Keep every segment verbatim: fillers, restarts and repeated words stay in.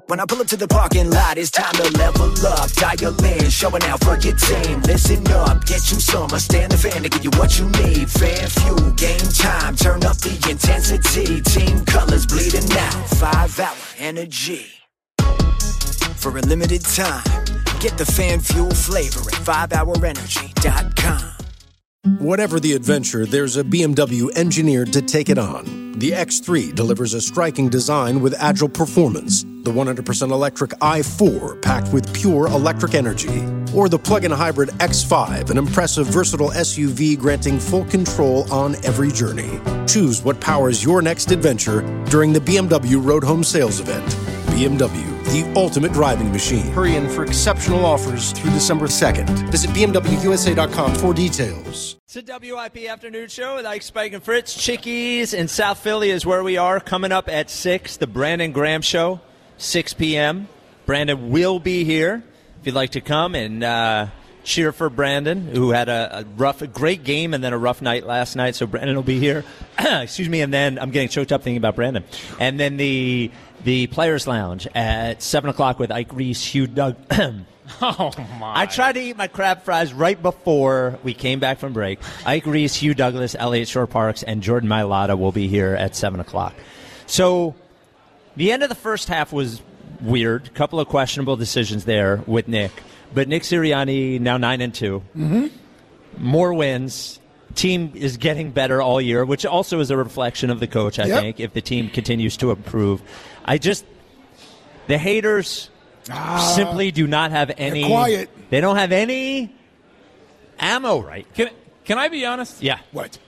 When I pull up to the parking lot, it's time to level up. Dial in, showing out for your team. Listen up, get you some. I stand the fan to give you what you need. Fan fuel, game time, turn up the intensity. Team colors bleeding out, five hour energy. For a limited time, get the fan fuel flavor at five hour energy dot com. Whatever the adventure, there's a B M W engineered to take it on. The X three delivers a striking design with agile performance. The one hundred percent electric i four packed with pure electric energy. Or the plug-in hybrid X five, an impressive versatile S U V granting full control on every journey. Choose what powers your next adventure during the B M W Road Home Sales Event. B M W, the ultimate driving machine. Hurry in for exceptional offers through December second. Visit B M W U S A dot com for details. It's a W I P Afternoon Show with Ike, Spike, and Fritz. Chickies in South Philly is where we are. Coming up at six, the Brandon Graham Show, six p.m. Brandon will be here. If you'd like to come and uh, cheer for Brandon, who had a, a rough, a great game and then a rough night last night. So Brandon will be here. Excuse me. And then I'm getting choked up thinking about Brandon. And then the the Players Lounge at seven o'clock with Ike Reese, Hugh Doug. Oh, my. I tried to eat my crab fries right before we came back from break. Ike Reese, Hugh Douglas, Elliott Shore Parks, and Jordan Mailata will be here at seven o'clock. So the end of the first half was weird. A couple of questionable decisions there with Nick. But Nick Sirianni, now nine and two. Mm-hmm. More wins. Team is getting better all year, which also is a reflection of the coach, I Yep. think, if the team continues to improve. I just, the haters Ah, simply do not have any. they're quiet. They don't have any ammo, right? Can, can I be honest? Yeah. What?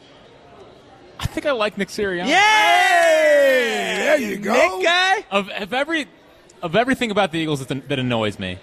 I think I like Nick Sirianni. Yay! There you go. Nick guy? Of, of every of everything about the Eagles that, that annoys me,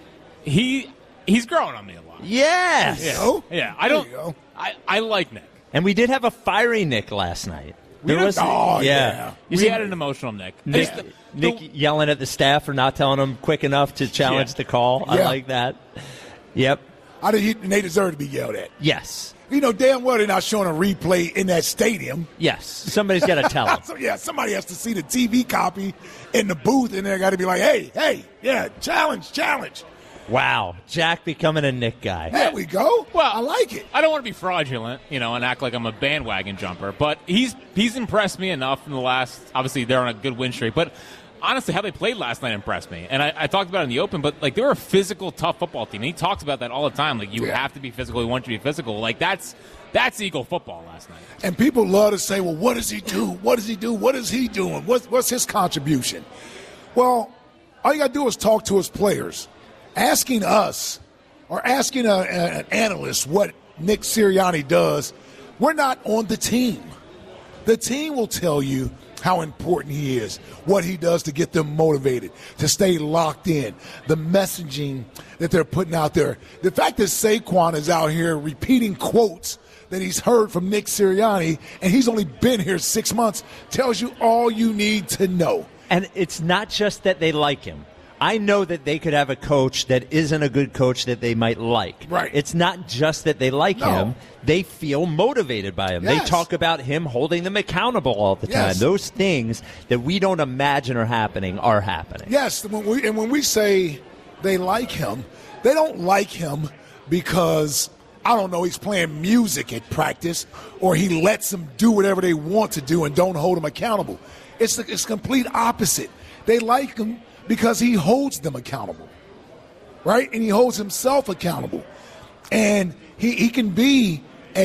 he he's growing on me a lot. Yes. There you go. Yeah, I There don't. you go. I, I like Nick. And we did have a fiery Nick last night. There did? was, Oh, yeah. yeah. You we see had an emotional Nick. Nick, Just the- Nick the- yelling at the staff for not telling him quick enough to challenge Yeah. the call. I Yeah. like that. Yep. I think he- they deserve to be yelled at. Yes. You know damn well they're not showing a replay in that stadium. Yes. Somebody's got to tell him. So, yeah, somebody has to see the T V copy in the booth, and they got to be like, hey, hey, yeah, challenge, challenge. Wow. Jack becoming a Nick guy. There we go. Well, I like it. I don't want to be fraudulent, you know, and act like I'm a bandwagon jumper, but he's he's impressed me enough in the last. Obviously, they're on a good win streak, but honestly, how they played last night impressed me. And I, I talked about it in the open, but like they were a physical, tough football team. And he talks about that all the time. Like you Yeah. have to be physical. You want to be physical. Like that's that's Eagle football last night. And people love to say, well, what does he do? What does he do? What is he doing? What's, what's his contribution? Well, all you got to do is talk to his players. Asking us or asking a, a, an analyst what Nick Sirianni does, we're not on the team. The team will tell you how important he is, what he does to get them motivated, to stay locked in, the messaging that they're putting out there. The fact that Saquon is out here repeating quotes that he's heard from Nick Sirianni, and he's only been here six months, tells you all you need to know. And it's not just that they like him. I know that they could have a coach that isn't a good coach that they might like. Right. It's not just that they like No. him. They feel motivated by him. Yes. They talk about him holding them accountable all the time. Yes. Those things that we don't imagine are happening are happening. Yes, when we, and when we say they like him, they don't like him because, I don't know, he's playing music at practice or he lets them do whatever they want to do and don't hold them accountable. It's the, it's the complete opposite. They like him because he holds them accountable, right? And he holds himself accountable. And he, he can be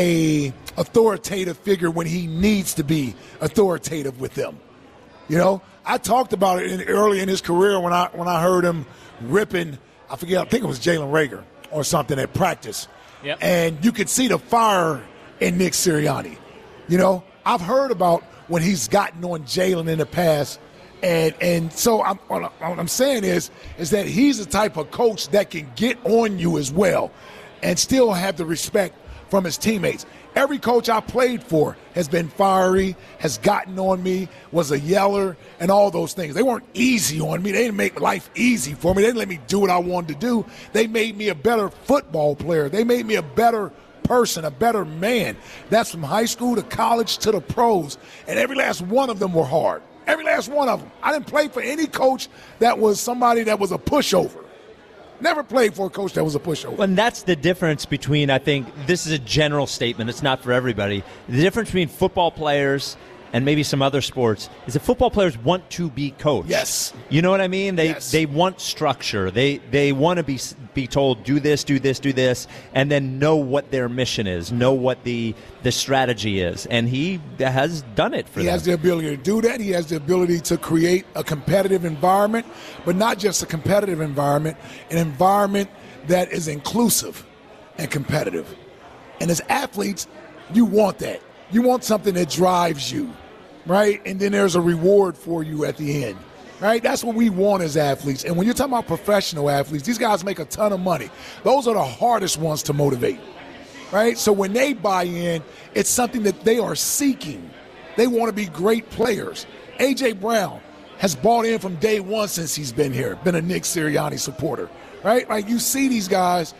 a authoritative figure when he needs to be authoritative with them. You know, I talked about it in, early in his career when I when I heard him ripping, I forget, I think it was Jalen Reagor or something at practice. Yep. And you could see the fire in Nick Sirianni. You know, I've heard about when he's gotten on Jalen in the past. And and so I'm, what I'm saying is, is that he's the type of coach that can get on you as well and still have the respect from his teammates. Every coach I played for has been fiery, has gotten on me, was a yeller, and all those things. They weren't easy on me. They didn't make life easy for me. They didn't let me do what I wanted to do. They made me a better football player. They made me a better person, a better man. That's from high school to college to the pros. And every last one of them were hard. Every last one of them. I didn't play for any coach that was somebody that was a pushover. Never played for a coach that was a pushover. And that's the difference between, I think, this is a general statement. It's not for everybody. The difference between football players and maybe some other sports is that football players want to be coached. Yes. You know what I mean? They Yes. they want structure. They they want to be be told, do this, do this, do this, and then know what their mission is, know what the the strategy is. And he has done it for He them. has the ability to do that. He has the ability to create a competitive environment, but not just a competitive environment, an environment that is inclusive and competitive. And as athletes, you want that. You want something that drives you, right? And then there's a reward for you at the end, right? That's what we want as athletes. And when you're talking about professional athletes, these guys make a ton of money. Those are the hardest ones to motivate, right? So when they buy in, it's something that they are seeking. They want to be great players. A J. Brown has bought in from day one since he's been here, been a Nick Sirianni supporter, right? Like you see these guys,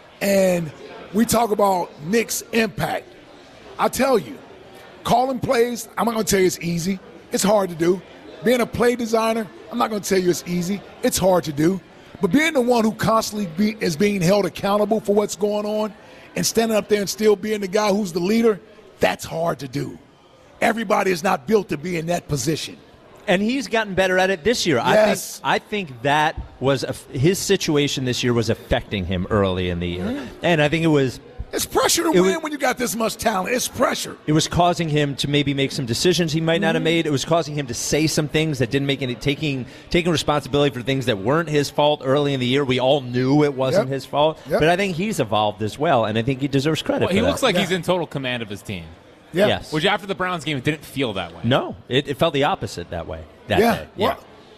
and we talk about Nick's impact. I tell you, calling plays, I'm not going to tell you it's easy. It's hard to do. Being a play designer, I'm not going to tell you it's easy. It's hard to do. But being the one who constantly be, is being held accountable for what's going on and standing up there and still being the guy who's the leader, that's hard to do. Everybody is not built to be in that position. And he's gotten better at it this year. Yes. I think I think that was a, his situation this year was affecting him early in the year. Mm-hmm. And I think it was It's pressure to It win was- when you got this much talent. It's pressure. It was causing him to maybe make some decisions he might not have made. It was causing him to say some things that didn't make any taking taking responsibility for things that weren't his fault early in the year. We all knew it wasn't Yep. his fault, Yep. but I think he's evolved as well, and I think he deserves credit. Well, for he that. looks like Yeah. he's in total command of his team. Yeah. Yes. Which after the Browns game, it didn't feel that way. No, it, it felt the opposite that way. That Yeah. day. Well,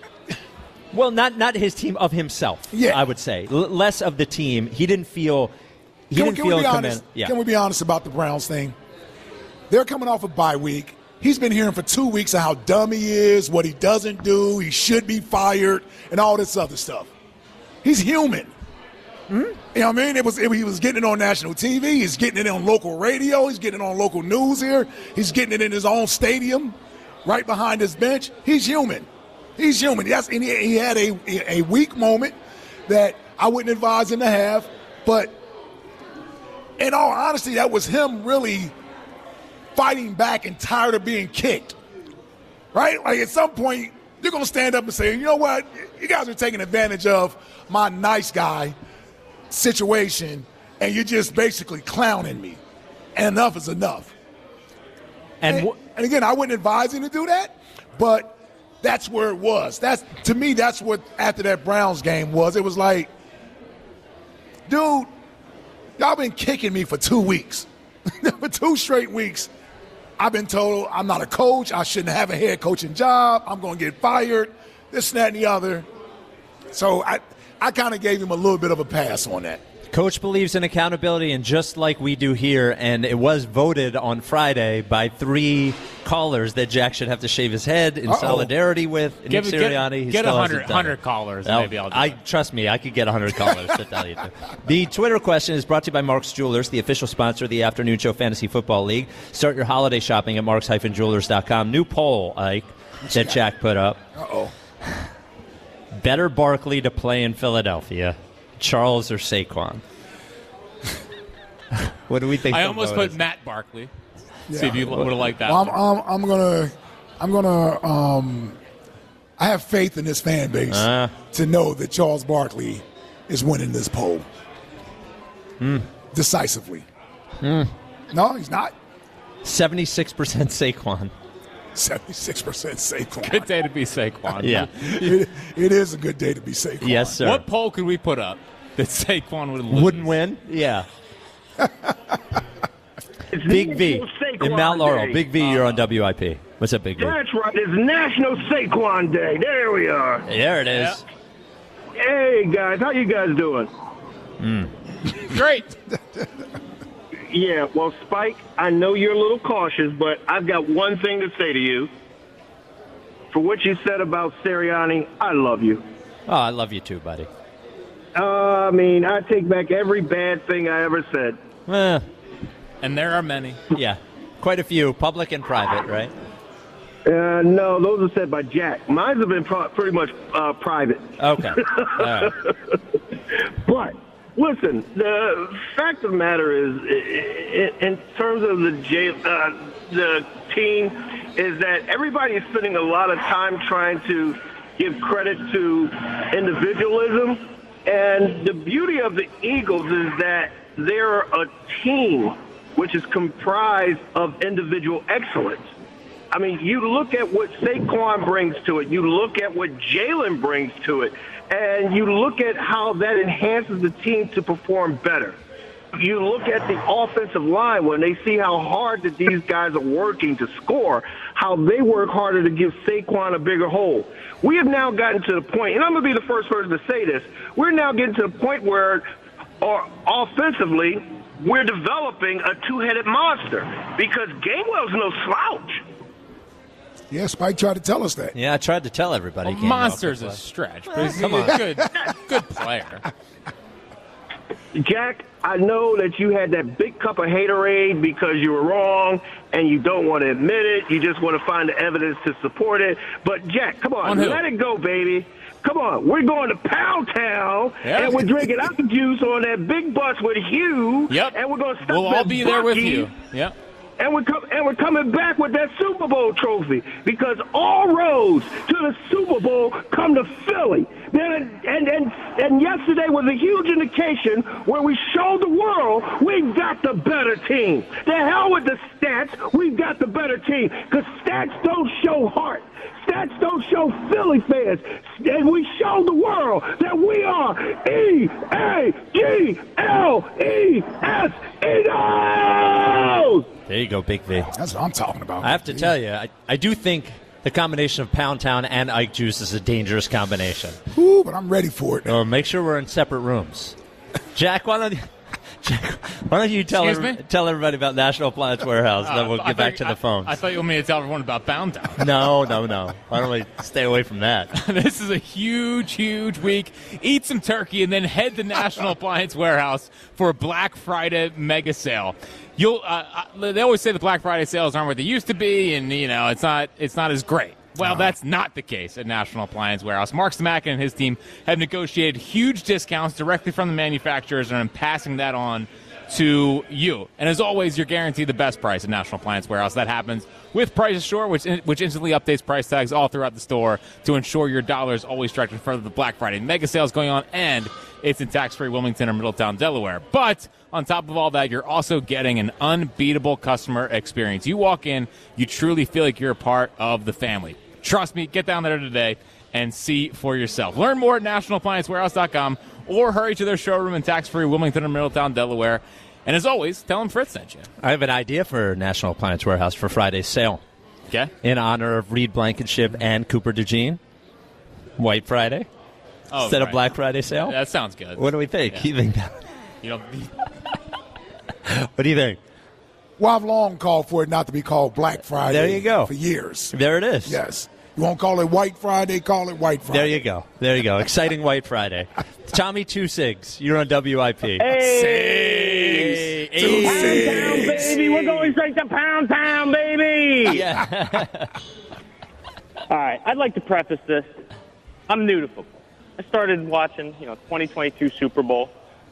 Well, not not his team, of himself. Yeah. I would say L- less of the team. He didn't feel. He Can, we- didn't can feel we be command. honest? Yeah. Can we be honest about the Browns thing? They're coming off a bye week. He's been hearing for two weeks of how dumb he is, what he doesn't do, he should be fired, and all this other stuff. He's human. Hmm? You know what I mean? It was it, he was getting it on national T V. He's getting it on local radio. He's getting it on local news here. He's getting it in his own stadium, right behind his bench. He's human. He's human. Yes, and he, he had a a weak moment that I wouldn't advise him to have, but in all honesty, that was him really fighting back and tired of being kicked. Right? Like at some point, you're going to stand up and say, you know what? You guys are taking advantage of my nice guy situation, and you're just basically clowning me. And enough is enough. And And, wh- and again, I wouldn't advise him to do that, but that's where it was. That's to me, that's what after that Browns game was. It was like, dude, y'all been kicking me for two weeks. For two straight weeks. I've been told I'm not a coach. I shouldn't have a head coaching job. I'm going to get fired. This, and that, and the other. So I, I kind of gave him a little bit of a pass on that. Coach believes in accountability, and just like we do here, and it was voted on Friday by three callers that Jack should have to shave his head in Uh-oh. solidarity with Nick Give- get- Sirianni. He get still a hasn't hundred- done it. hundred callers, and Oh, maybe I'll do I it. trust me, I could get a hundred callers to tell you. To. The Twitter question is brought to you by Mark's Jewelers, the official sponsor of the Afternoon Show Fantasy Football League. Start your holiday shopping at marks dash jewelers dot com. New poll, Ike, that Jack put up. Uh-oh. Better Barkley to play in Philadelphia, Charles or Saquon? What do we think? I the almost vote put is? Matt Barkley. Yeah. See if you would have liked that. Well, I'm, one. I'm, I'm gonna, I'm gonna, um, I have faith in this fan base Uh. to know that Charles Barkley is winning this poll decisively. No, he's not. seventy-six percent Saquon. seventy-six percent Saquon. Good day to be Saquon. Yeah. it, it is a good day to be Saquon. Yes, sir. What poll could we put up that Saquon would lose? Wouldn't win? Yeah. Big V in Mount Laurel. Big V, you're on W I P. What's up, Big V? That's right. It's National Saquon Day. There we are. There it is. Hey, guys. How you guys doing? Great. Yeah, well, Spike, I know you're a little cautious, but I've got one thing to say to you. For what you said about Sirianni, I love you. Oh, I love you too, buddy. Uh, I mean, I take back every bad thing I ever said. Eh, And there are many. yeah. Quite a few, public and private, right? Uh, no, those are said by Jack. Mine have been pro- pretty much uh, private. Okay. All right. But listen, the fact of the matter is, in terms of the J, uh, the team, is that everybody is spending a lot of time trying to give credit to individualism, and the beauty of the Eagles is that they're a team which is comprised of individual excellence. I mean, you look at what Saquon brings to it. You look at what Jalen brings to it. And you look at how that enhances the team to perform better. You look at the offensive line when they see how hard that these guys are working to score, how they work harder to give Saquon a bigger hole. We have now gotten to the point, and I'm going to be the first person to say this, we're now getting to the point where or offensively we're developing a two-headed monster because Gainwell's no slouch. Yeah, Spike tried to tell us that. Yeah, I tried to tell everybody. Well, monster's a stretch, but he's Come a on. good, good player. Jack, I know that you had that big cup of haterade because you were wrong and you don't want to admit it. You just want to find the evidence to support it. But, Jack, come on, on let it go, baby. Come on, we're going to Pound Town, Yep. and we're drinking apple juice on that big bus with Hugh. Yep. And we're going to stop We'll all at be there with Buc-ee's. you. Yep. And we're, com- and we're coming back with that Super Bowl trophy because all roads to the Super Bowl come to Philly. Then, and, and, and yesterday was a huge indication where we showed the world we've got the better team. The hell with the stats, we've got the better team because stats don't show heart. Stats don't show Philly fans. And we showed the world that we are E A G L E S Eagles! There you go, Big V. That's what I'm talking about. I have to tell you, I, I do think the combination of Pound Town and Ike Juice is a dangerous combination. Ooh, but I'm ready for it. Or make sure we're in separate rooms. Jack, why don't you, Jack, why don't you tell Excuse every, me? tell everybody about National Appliance Warehouse, and then we'll Uh, I get back thought- to the I- phones. I, thought you wanted me to tell everyone about Pound Town. no, no, no. Why don't we stay away from that? This is a huge, huge week. Eat some turkey and then head to National Appliance Warehouse for a Black Friday mega sale. You'll. Uh, uh, they always say the Black Friday sales aren't what they used to be, and you know it's not. It's not as great. Well, that's not the case at National Appliance Warehouse. Mark Samakin and his team have negotiated huge discounts directly from the manufacturers, and are passing that on to you. And as always, you're guaranteed the best price at National Appliance Warehouse. That happens with Price Assure, which which instantly updates price tags all throughout the store to ensure your dollar is always stretching further. The Black Friday mega sales going on, and it's in tax-free Wilmington or Middletown, Delaware. But on top of all that, you're also getting an unbeatable customer experience. You walk in, you truly feel like you're a part of the family. Trust me, get down there today and see for yourself. Learn more at national appliance warehouse dot com or hurry to their showroom in tax-free Wilmington or Middletown, Delaware. And as always, tell them Fritz sent you. I have an idea for National Appliance Warehouse for Friday's sale. Okay? In honor of Reed Blankenship and Cooper DeJean. White Friday Oh, instead right. of Black Friday sale. That sounds good. What do we think? Yeah. You think that? You know, What do you think? Well, I've long called for it not to be called Black Friday. There you go. For years. There it is. Yes. You won't call it White Friday, call it White Friday. There you go. There you go. Exciting White Friday. Tommy Two Sigs, you're on W I P. Hey! Hey. Pound Town, baby! We're going straight to Pound Town, baby! Yeah. All right, I'd like to preface this. I'm new to football. I started watching, you know, twenty twenty-two Super Bowl.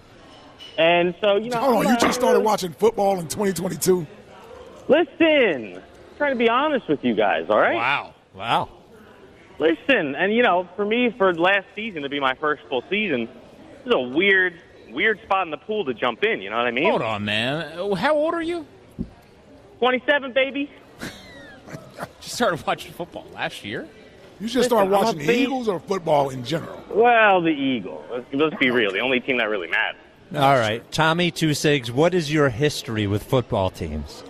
And so, you know... Hold on, I'm you just started not- watching football in twenty twenty-two? Listen! I'm trying to be honest with you guys, all right? wow. Wow. Listen, and, you know, for me, for last season to be my first full season, this is a weird, weird spot in the pool to jump in, you know what I mean? Hold on, man. How old are you? twenty-seven, baby. Just started watching football last year. You should start Listen, I'm watching a the big- Eagles or football in general. Well, the Eagles. Let's, let's be real. The only team that really matters. All right. Tommy Two Sigs, what is your history with football teams?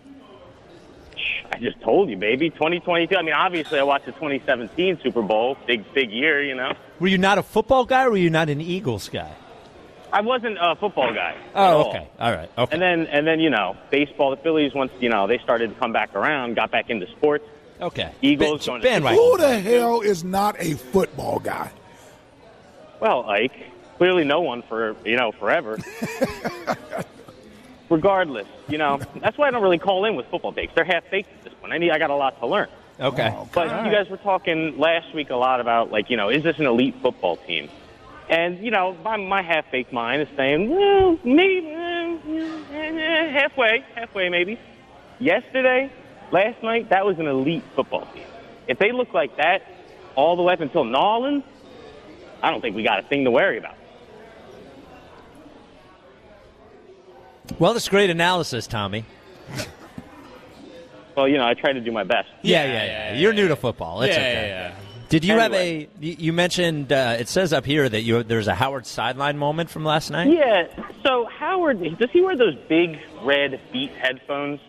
I just told you, baby. twenty twenty-two. I mean, obviously, I watched the twenty seventeen Super Bowl. Big, big year, you know. Were you not a football guy or were you not an Eagles guy? I wasn't a football guy. at Oh, all. okay. All right. Okay. And then, and then, you know, baseball. The Phillies, once you know, they started to come back around, got back into sports. okay. Eagles Ba- going to- bandwagon. Who the hell is not a football guy? Well, Ike, clearly no one for you know forever. Regardless, you know, that's why I don't really call in with football takes. They're half baked at this point. I need, I got a lot to learn. Okay. Oh, But God. you guys were talking last week a lot about, like, you know, is this an elite football team? And, you know, my, my half-baked mind is saying, well, maybe, uh, eh, halfway, halfway maybe. Yesterday, last night, that was an elite football team. If they look like that all the way up until Nolan, I don't think we got a thing to worry about. Well, that's great analysis, Tommy. Well, you know, I try to do my best. Yeah, yeah, yeah. You're new to football. It's yeah, okay. yeah, yeah. Did you Anyway. have a? You you mentioned uh, it says up here that you there's a Howard sideline moment from last night. Yeah, so Howard, does he wear those big red Beat headphones?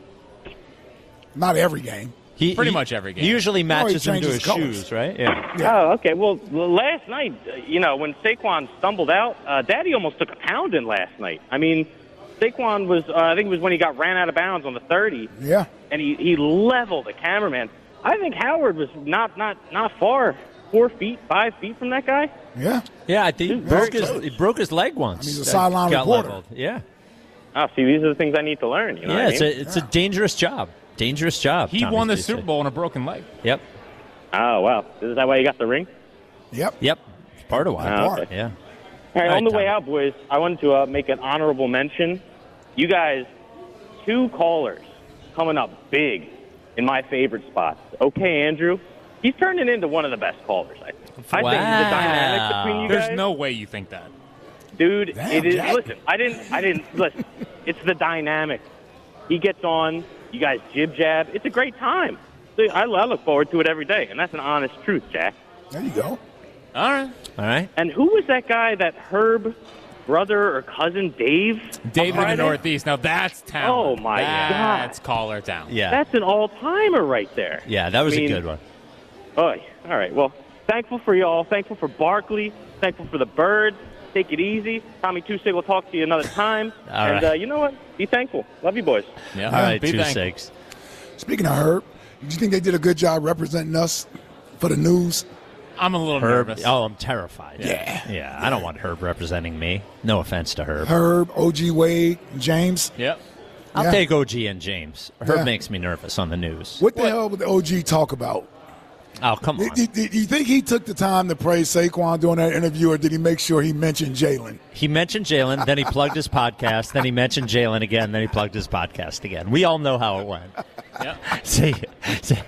Not every game. He, Pretty he- much every game. He usually No, he matches them to changes his colors. shoes, right? Yeah. Yeah. Oh, okay. Well, l- last night, uh, you know, when Saquon stumbled out, uh, Daddy almost took a pounding last night. I mean, Saquon was, uh, I think it was when he got ran out of bounds on the thirty, Yeah. and he, he leveled the cameraman. I think Howard was not, not, not far, four feet, five feet from that guy. Yeah. Yeah, I think he Dude, broke that's his close. he broke his leg once. I mean, he's a That sideline got reporter. leveled. Yeah. Oh, see, these are the things I need to learn. You know Yeah, what it's I mean? a it's a dangerous job. Dangerous job. He Tommy won the Ducey. Super Bowl on a broken leg. Yep. Oh, wow. Is that why you got the ring? Yep. Yep. It's part of why. Oh, Part. okay. Yeah. All right, All right, on the way Tommy. out, boys, I wanted to uh, make an honorable mention. You guys, two callers coming up big in my favorite spots. Okay, Andrew, he's turning into one of the best callers, I think. I think the dynamic between you There's guys, no way you think that. dude, Damn, it is. Jack. Listen, I didn't, I didn't listen. It's the dynamic. He gets on, you guys jib jab. It's a great time. See, I, I look forward to it every day, and that's an honest truth, Jack. There you go. All right. All right. And who was that guy, that Herb brother or cousin, Dave? Dave in the Friday? Northeast. Now that's talent. Oh, my God. That's caller talent. Yeah. That's an all-timer right there. Yeah, that was I mean, a good one. Oh, all right. Well, thankful for y'all. Thankful for Barkley. Thankful for the Birds. Take it easy. Tommy Tusig will talk to you another time. All and right. uh, you know what? Be thankful. Love you, boys. Yeah. All right, Be two thankful. six. Speaking of Herb, do you think they did a good job representing us for the news? I'm a little Herb. nervous. Oh, I'm terrified. Yeah. Yeah. I don't want Herb representing me. No offense to Herb. Herb, O G Wade, James. Yep. I'll Yeah. take O G and James. Herb Yeah. makes me nervous on the news. What the hell would the O G talk about? Oh, come on. Do, do- do you think he took the time to praise Saquon during that interview, or did he make sure he mentioned Jalen? He mentioned Jalen, then he plugged his podcast, then he mentioned Jalen again, then he plugged his podcast again. We all know how it went. Yep. See, see.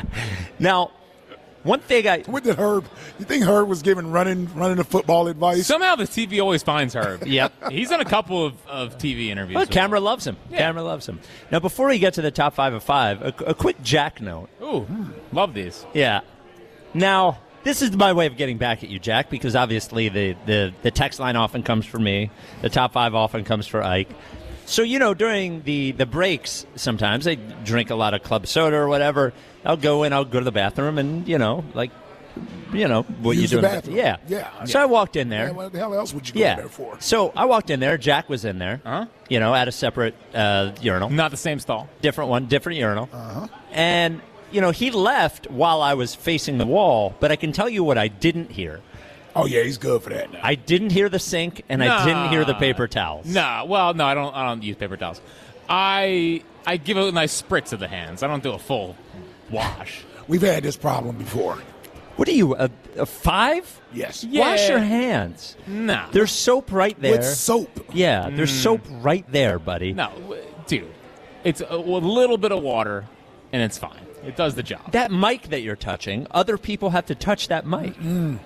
Now, one thing I What did Herb? You think Herb was giving running running the football advice? Somehow the T V always finds Herb. Yep. He's done a couple of, of T V interviews. well, with camera him. loves him. Yeah. Camera loves him. Now, before we get to the top five of five, a, a quick Jack note. Ooh, love these. Yeah. Now, this is my way of getting back at you, Jack, because obviously the, the, the text line often comes for me. The top five often comes for Ike. So, you know, during the, the breaks, sometimes I drink a lot of club soda or whatever. I'll go in, I'll go to the bathroom, and, you know, like, you know, what Use you the do. bathroom. Yeah. Yeah. So I walked in there. Yeah, what the hell else would you go Yeah. there for? So I walked in there. Jack was in there. Uh-huh. You know, at a separate uh, urinal. Not the same stall. Different one, different urinal. Uh-huh. And, you know, he left while I was facing the wall, but I can tell you what I didn't hear. Oh yeah, he's good for that now. I didn't hear the sink, and I didn't hear the paper towels. Nah, well, no, I don't. I don't use paper towels. I I give a nice spritz of the hands. I don't do a full wash. We've had this problem before. What are you, a, a five? Yes. Yeah. Wash your hands. Nah, There's soap right there. With soap. Yeah, there's soap right there, buddy. no, w- dude. It's a, a little bit of water, and it's fine. It does the job. That mic that you're touching, other people have to touch that mic.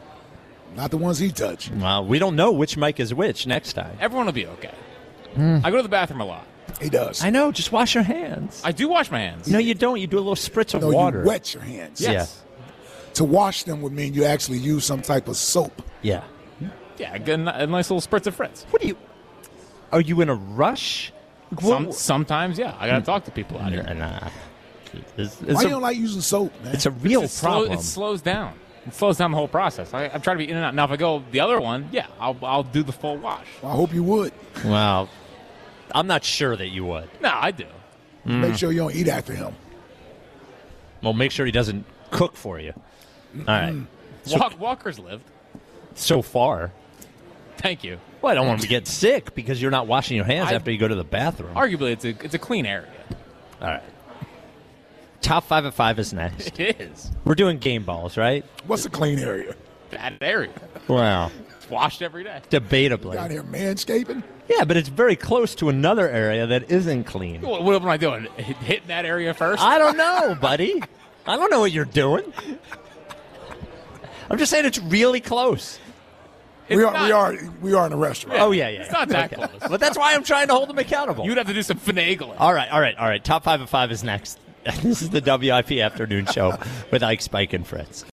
Not the ones he touched. Well, we don't know which mic is which next time. Everyone will be okay. I go to the bathroom a lot. He does. I know, just wash your hands. I do wash my hands. No, you don't. You do a little spritz of no, water. you wet your hands. Yes. To wash them would mean you actually use some type of soap. Yeah. Yeah, I get a, ni- a nice little spritz of Fritz. What are you? Are you in a rush? Some, sometimes, yeah. I got to talk to people out here. Nah. It's, Why it's, you a, don't like using soap, man? it's a real It, slow, problem. it slows down. It slows down the whole process. I, I'm trying to be in and out. Now, if I go the other one, yeah, I'll, I'll do the full wash. Well, I hope you would. Well, I'm not sure that you would. No, I do. Make sure you don't eat after him. Well, make sure he doesn't cook for you. All right. Walk, walkers lived. So far. Thank you. Well, I don't want him to get sick because you're not washing your hands I- after you go to the bathroom. Arguably, it's a it's a clean area. All right. Top five at five is next. It is. We're doing game balls, right? What's a clean area? Bad area. Wow. It's washed every day. Debatably. Down here manscaping? Yeah, but it's very close to another area that isn't clean. What, what am I doing? Hit- Hitting that area first? I don't know, buddy. I don't know what you're doing. I'm just saying it's really close. It's We are, not- we are we are in a restaurant. Oh, yeah, yeah. It's not that Okay. close. But that's why I'm trying to hold them accountable. You'd have to do some finagling. All right, all right, all right. Top five at five is next. This is the W I P Afternoon Show with Ike, Spike, and Fritz.